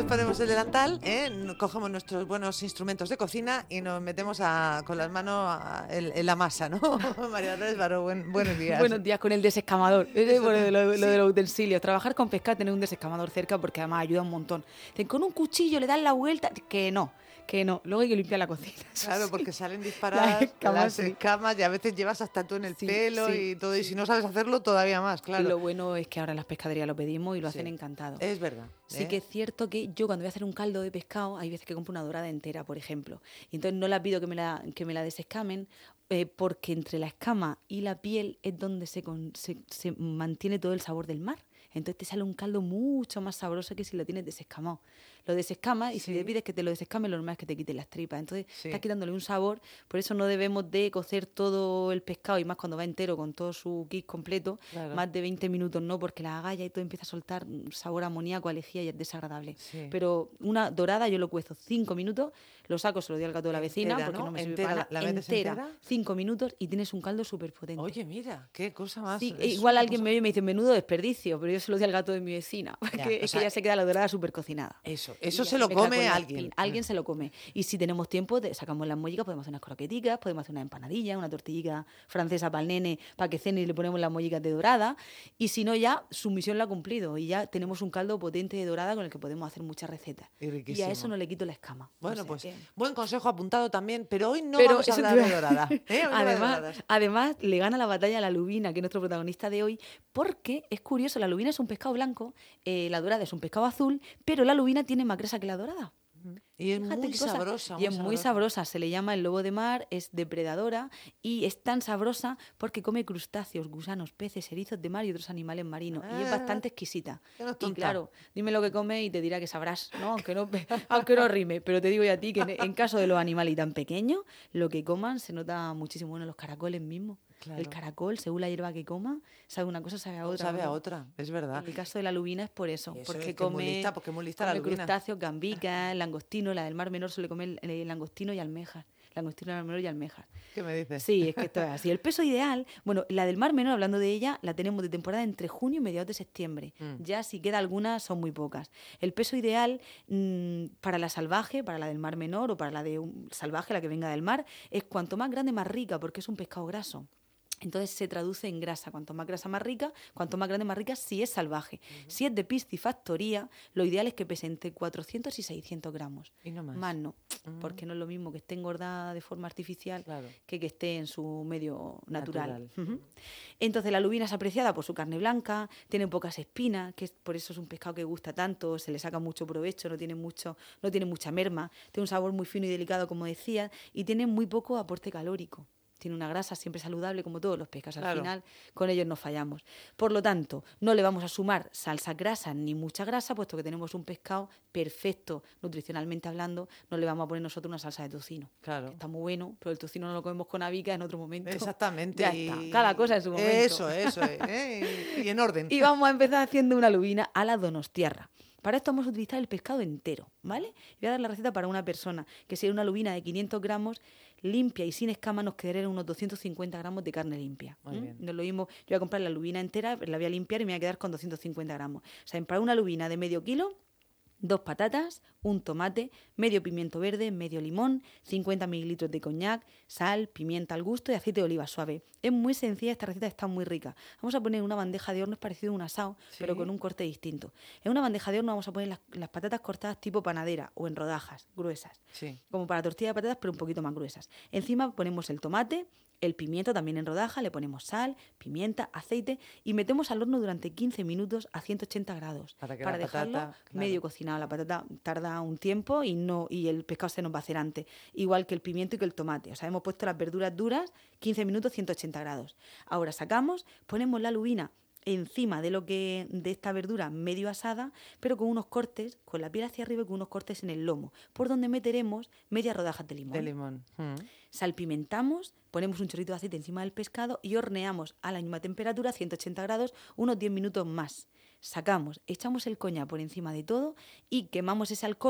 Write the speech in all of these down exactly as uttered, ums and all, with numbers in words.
ponemos el delantal, ¿eh? Cogemos nuestros buenos instrumentos de cocina y nos metemos a, con las manos a, en, en la masa, ¿no? María Dolores Baró, buen, buenos días. Buenos días con el desescamador. Es lo, lo, lo de los utensilios. Trabajar con pescado, tener un desescamador cerca porque además ayuda un montón. Dicen, con un cuchillo le das la vuelta. Que no, que no. Luego hay que limpiar la cocina. Claro, sí. Porque salen disparadas las escamas, las escamas sí. Y a veces llevas hasta tú en el sí, pelo sí, y todo. Y si no sabes hacerlo, todavía más, claro. Y lo bueno es que ahora en las pescaderías lo pedimos y lo hacen sí. encantado. Es verdad. Sí ¿eh? que es cierto que yo cuando voy a hacer un caldo de pescado, hay veces que compro una dorada entera, por ejemplo. Y entonces no la pido que me la, que me la desescamen, eh, porque entre la escama y la piel es donde se, con, se, se mantiene todo el sabor del mar. Entonces te sale un caldo mucho más sabroso que si lo tienes desescamado. Lo desescamas y sí. si te pides que te lo desescame, lo normal es que te quiten las tripas. Entonces sí. estás quitándole un sabor. Por eso no debemos de cocer todo el pescado, y más cuando va entero con todo su kit completo, claro. más de veinte minutos no, porque la agalla y todo empieza a soltar un sabor amoníaco, a lejía y es desagradable. Sí. Pero una dorada yo lo cuezo cinco minutos, lo saco, se lo doy al gato de la vecina, entera, porque no, no me sirve entera, para nada. ¿La entera, entera? Cinco minutos y tienes un caldo súper potente. Oye, mira, qué cosa más. Sí, igual alguien cosa... me ve y me dice, menudo desperdicio, pero yo se lo doy al gato de mi vecina, porque ya, es sea, que ya se queda la dorada súper cocinada. Eso, eso se lo come alguien. Alguien se lo come. Y si tenemos tiempo, te sacamos las mollicas, podemos hacer unas croqueticas, podemos hacer una empanadilla, una tortillita francesa para el nene, para que cene y le ponemos las mollicas de dorada. Y si no, ya su misión la ha cumplido. Y ya tenemos un caldo potente de dorada con el que podemos hacer muchas recetas. Y, y a eso no le quito la escama. Bueno, o sea pues que... buen consejo apuntado también, pero hoy no pero vamos a hablar de dorada. ¿eh? además, además, le gana la batalla a la lubina, que es nuestro protagonista de hoy, porque es curioso, la lubina es un pescado blanco, eh, la dorada es un pescado azul, pero la lubina tiene más grasa que la dorada. Y es muy sabrosa. Y es muy sabrosa. Se le llama el lobo de mar, es depredadora y es tan sabrosa porque come crustáceos, gusanos, peces, erizos de mar y otros animales marinos. Ah, y es bastante exquisita. Y claro, dime lo que come y te dirá que sabrás, ¿no? Aunque no, aunque no rime. Pero te digo yo a ti que en, en caso de los animales tan pequeños, lo que coman se nota muchísimo. Bueno, los caracoles mismos. Claro. El caracol, según la hierba que coma, sabe una cosa, sabe a otra. Sabe ¿no? a otra, es verdad. En el caso de la lubina es por eso, eso porque es come, muy lista, porque muy lista come la lubina. crustáceos, gambicas, langostino, la del Mar Menor suele comer eh, langostino y almejas. Langostino del Mar Menor y almejas. ¿Qué me dices? Sí, es que esto es así. El peso ideal, bueno, la del Mar Menor, hablando de ella, la tenemos de temporada entre junio y mediados de septiembre. Mm. Ya si queda alguna, son muy pocas. El peso ideal mmm, para la salvaje, para la del Mar Menor o para la de un salvaje, la que venga del mar, es cuanto más grande, más rica, porque es un pescado graso. Entonces se traduce en grasa. Cuanto más grasa, más rica. Cuanto más grande, más rica si es salvaje. Uh-huh. Si es de piscifactoría, lo ideal es que pese entre cuatrocientos y seiscientos gramos. ¿Y no más? Más no, uh-huh. porque no es lo mismo que esté engordada de forma artificial claro. que que esté en su medio natural. natural. Uh-huh. Entonces la lubina es apreciada por su carne blanca, tiene pocas espinas, que es, por eso es un pescado que gusta tanto, se le saca mucho provecho, no tiene, mucho, no tiene mucha merma, tiene un sabor muy fino y delicado, como decía, y tiene muy poco aporte calórico. Tiene una grasa siempre saludable, como todos los pescados. Al claro. final, con ellos no fallamos. Por lo tanto, no le vamos a sumar salsa grasa ni mucha grasa, puesto que tenemos un pescado perfecto, nutricionalmente hablando. No le vamos a poner nosotros una salsa de tocino. Claro. Que está muy bueno, pero el tocino no lo comemos con habica en otro momento. Exactamente. Ya está. Cada cosa en su momento. Eso, eso. ¿eh? Y en orden. Y vamos a empezar haciendo una lubina a la donostiarra. Para esto vamos a utilizar el pescado entero, ¿vale? Voy a dar la receta para una persona, que sería una lubina de quinientos gramos, limpia y sin escama, nos quedarían unos doscientos cincuenta gramos de carne limpia. Muy ¿Mm? bien. No es lo mismo, yo voy a comprar la lubina entera, la voy a limpiar y me voy a quedar con doscientos cincuenta gramos. O sea, para una lubina de medio kilo, dos patatas, un tomate, medio pimiento verde, medio limón, cincuenta mililitros de coñac, sal, pimienta al gusto y aceite de oliva suave. Es muy sencilla, esta receta está muy rica. Vamos a poner una bandeja de horno, es parecido a un asado, ¿sí? Pero con un corte distinto. En una bandeja de horno vamos a poner las, las patatas cortadas tipo panadera o en rodajas gruesas. Sí. Como para tortilla de patatas, pero un poquito más gruesas. Encima ponemos el tomate, el pimiento también en rodaja, le ponemos sal, pimienta, aceite y metemos al horno durante quince minutos a ciento ochenta grados. Para, que para la dejarlo patata, claro. medio cocinado. La patata tarda un tiempo y no y el pescado se nos va a hacer antes. Igual que el pimiento y que el tomate. O sea, hemos puesto las verduras duras, quince minutos, ciento ochenta grados. Ahora sacamos, ponemos la lubina encima de lo que de esta verdura medio asada, pero con unos cortes, con la piel hacia arriba y con unos cortes en el lomo, por donde meteremos medias rodajas de limón. De limón. Mm. Salpimentamos, ponemos un chorrito de aceite encima del pescado y horneamos a la misma temperatura, ciento ochenta grados, unos diez minutos más. Sacamos, echamos el coñac por encima de todo y quemamos ese alcohol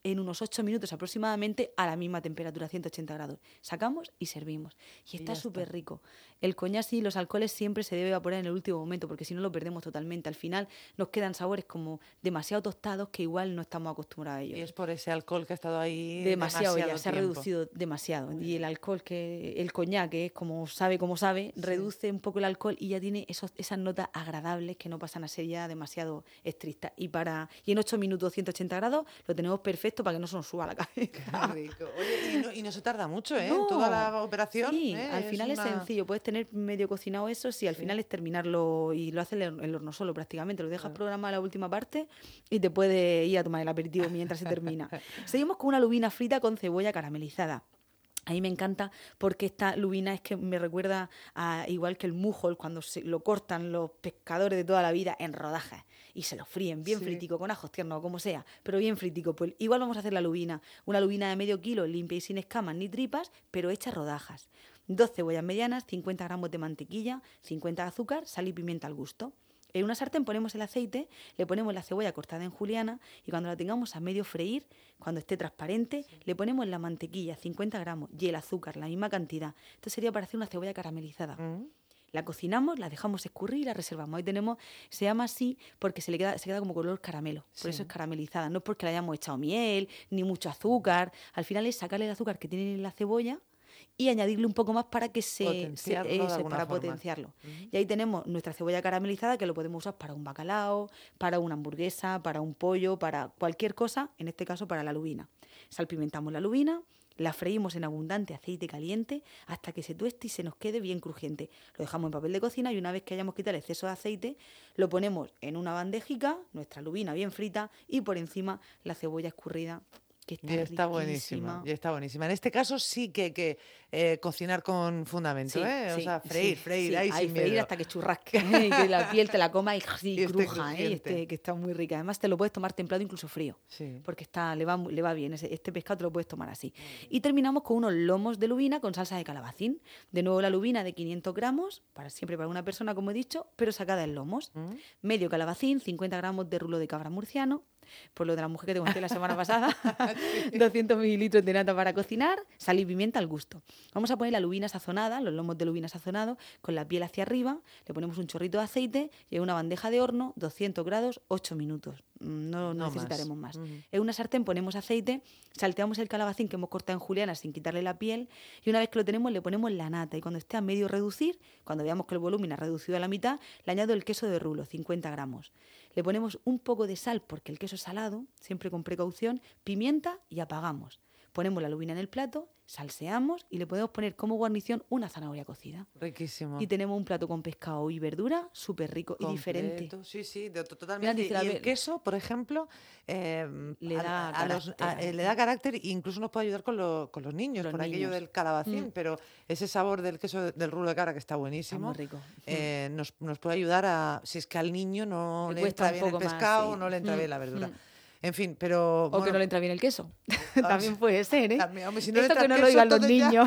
en unos ocho minutos aproximadamente a la misma temperatura, ciento ochenta grados. Sacamos y servimos. Y está súper rico. El coñac y los alcoholes siempre se debe evaporar en el último momento, porque si no lo perdemos totalmente. Al final nos quedan sabores como demasiado tostados que igual no estamos acostumbrados a ellos. Y es por ese alcohol que ha estado ahí demasiado, demasiado ya se ha tiempo. reducido demasiado. Y el alcohol, que el coñac, que es como sabe, como sabe, sí. reduce un poco el alcohol y ya tiene esos, esas notas agradables que no pasan a ser ya demasiado estrictas. Y, para, y en ocho minutos, ciento ochenta grados, lo tenemos perfecto para que no se nos suba la cabeza. Qué rico. Oye, y no, y no se tarda mucho, ¿eh? No. Toda la operación. Sí, ¿eh? al final es, una... es sencillo. Puedes tener medio cocinado eso, sí, al sí. final es terminarlo y lo haces en el horno solo prácticamente. Lo dejas claro. programado la última parte y te puedes ir a tomar el aperitivo mientras se termina. Seguimos con una lubina frita con cebolla caramelizada. A mí me encanta porque esta lubina es que me recuerda a, igual que el mújol, cuando se lo cortan los pescadores de toda la vida en rodajas y se lo fríen bien sí. fritico, con ajos tiernos o como sea, pero bien fritico. Pues igual vamos a hacer la lubina. Una lubina de medio kilo, limpia y sin escamas ni tripas, pero hecha rodajas. Dos cebollas medianas, cincuenta gramos de mantequilla, cincuenta de azúcar, sal y pimienta al gusto. En una sartén ponemos el aceite, le ponemos la cebolla cortada en juliana y cuando la tengamos a medio freír, cuando esté transparente, sí. le ponemos la mantequilla, cincuenta gramos, y el azúcar, la misma cantidad. Esto sería para hacer una cebolla caramelizada. Mm. La cocinamos, la dejamos escurrir y la reservamos. Ahí tenemos, se llama así porque se le queda, se queda como color caramelo, por sí. eso es caramelizada. No es porque le hayamos echado miel, ni mucho azúcar. Al final es sacarle el azúcar que tiene en la cebolla y añadirle un poco más para que se, potenciarlo se ese, forma. para potenciarlo. Uh-huh. Y ahí tenemos nuestra cebolla caramelizada que lo podemos usar para un bacalao, para una hamburguesa, para un pollo, para cualquier cosa, en este caso para la lubina. Salpimentamos la lubina, la freímos en abundante aceite caliente hasta que se tueste y se nos quede bien crujiente. Lo dejamos en papel de cocina y una vez que hayamos quitado el exceso de aceite, lo ponemos en una bandejica, nuestra lubina bien frita y por encima la cebolla escurrida. Que está, y está buenísima, y está buenísima. En este caso sí que hay que eh, cocinar con fundamento, sí, ¿eh? Sí, o sea, freír, sí, freír, sí, ahí hay sin freír miedo. hasta que churrasque, ¿eh? Y que la piel te la coma y, sí, y cruja, este ¿eh? Y este, que está muy rica. Además te lo puedes tomar templado, incluso frío, sí. porque está, le, va, le va bien. Ese, este pescado te lo puedes tomar así. Y terminamos con unos lomos de lubina con salsa de calabacín. De nuevo la lubina de quinientos gramos, para, siempre para una persona, como he dicho, pero sacada en lomos. Mm. Medio calabacín, cincuenta gramos de rulo de cabra murciano, por lo de la mujer que te conté la semana pasada, sí. doscientos mililitros de nata para cocinar, sal y pimienta al gusto. Vamos a poner la lubina sazonada, los lomos de lubina sazonados, con la piel hacia arriba, le ponemos un chorrito de aceite y en una bandeja de horno, doscientos grados, ocho minutos. No, no necesitaremos más. más. Uh-huh. En una sartén ponemos aceite, salteamos el calabacín que hemos cortado en juliana sin quitarle la piel y una vez que lo tenemos le ponemos la nata y cuando esté a medio reducir, cuando veamos que el volumen ha reducido a la mitad, le añado el queso de rulo, cincuenta gramos. Le ponemos un poco de sal porque el queso es salado, siempre con precaución, pimienta y apagamos. Ponemos la lubina en el plato, salseamos y le podemos poner como guarnición una zanahoria cocida. Riquísimo. Y tenemos un plato con pescado y verdura súper rico completo. Y diferente. Sí, sí, de, totalmente. Mira, y el queso, por ejemplo, eh, le, da a, a los, a, eh, le da carácter e incluso nos puede ayudar con, lo, con los niños, los por niños. Aquello del calabacín, mm. pero ese sabor del queso del rulo de cabra que está buenísimo. Está muy rico. Eh, mm. nos, nos puede ayudar a, si es que al niño no le, le entra bien el pescado, más, sí. no le entra mm. bien la verdura. Mm. En fin, pero... O bueno, que no le entra bien el queso. También puede ser, ¿eh? También, hombre, si no Esto le que no queso, lo digan los ya... niños.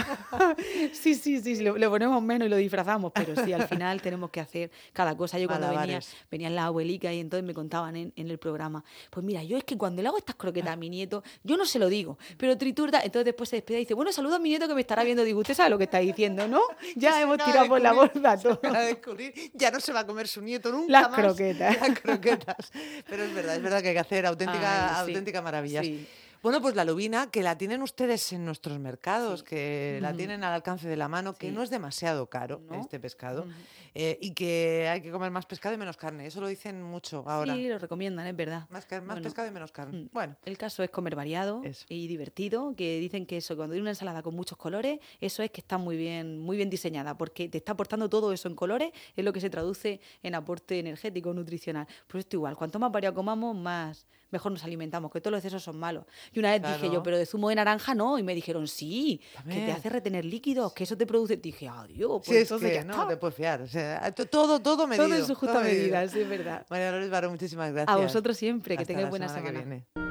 sí, sí, sí, sí, le, le ponemos menos y lo disfrazamos, pero sí, al final tenemos que hacer cada cosa. Yo cuando venía, venían las abuelicas y entonces me contaban en, en el programa, pues mira, yo es que cuando le hago estas croquetas a mi nieto, yo no se lo digo, pero triturda, entonces después se despide y dice, bueno, saluda a mi nieto que me estará viendo. Digo, usted sabe lo que está diciendo, ¿no? Ya hemos tirado por la borda todo. Ya no se va a comer su nieto nunca las más. Croquetas. Las croquetas. Pero es verdad, es verdad que hay que hacer auténtica, Ay, sí. auténtica maravillas. Sí. Bueno, pues la lubina, que la tienen ustedes en nuestros mercados, sí. que uh-huh. la tienen al alcance de la mano, que sí. no es demasiado caro, ¿no? este pescado, uh-huh. eh, y que hay que comer más pescado y menos carne. Eso lo dicen mucho ahora. Sí, lo recomiendan, es verdad. Más, más bueno, pescado y menos carne. Mm. Bueno. El caso es comer variado eso. Y divertido, que dicen que eso, cuando hay una ensalada con muchos colores, eso es que está muy bien, muy bien diseñada, porque te está aportando todo eso en colores, es lo que se traduce en aporte energético, nutricional. Pues esto igual, cuanto más variado comamos, más... mejor nos alimentamos, que todos los excesos son malos. Y una vez claro. dije yo, pero de zumo de naranja no, y me dijeron, sí, También. que te hace retener líquidos, que eso te produce... Dije, adiós, pues sí, entonces es que ya no está. te puedes fiar, o sea, todo, todo medido. Todo en su justa medida, sí, es verdad. María Dolores Baró, muchísimas gracias. A vosotros siempre, que Hasta tengáis buena semana. semana. Que viene.